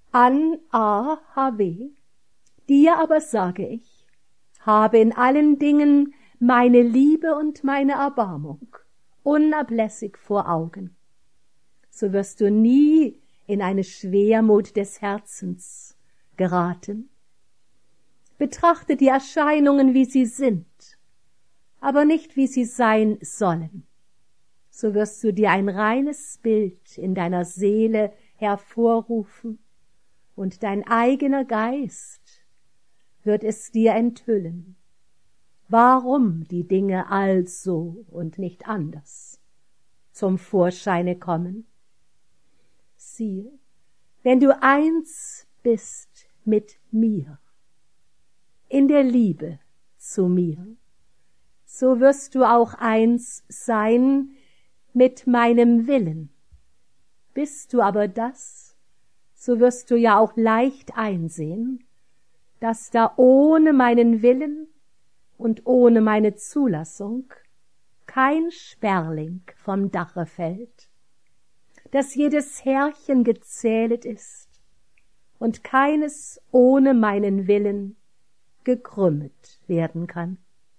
an AHW. Dir aber sage ich, habe in allen Dingen meine Liebe und meine Erbarmung unablässig vor Augen. So wirst du nie in eine Schwermut des Herzens geraten. Betrachte die Erscheinungen, wie sie sind, aber nicht, wie sie sein sollen. So wirst du dir ein reines Bild in deiner Seele hervorrufen, und dein eigener Geist wird es dir enthüllen, warum die Dinge also und nicht anders zum Vorscheine kommen. Siehe, wenn du eins bist mit mir, in der Liebe zu mir, so wirst du auch eins sein mit meinem Willen. Bist du aber das, so wirst du ja auch leicht einsehen, dass da ohne meinen Willen und ohne meine Zulassung kein Sperling vom Dache fällt, dass jedes Härchen gezählet ist und keines ohne meinen Willen gekrümmet werden kann.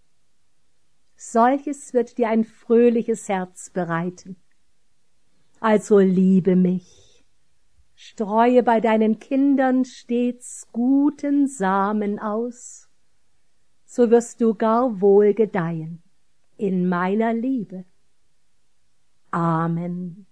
Solches wird dir ein fröhliches Herz bereiten. Also liebe mich, streue bei deinen Kindern stets guten Samen aus, so wirst du gar wohl gedeihen in meiner Liebe. Amen.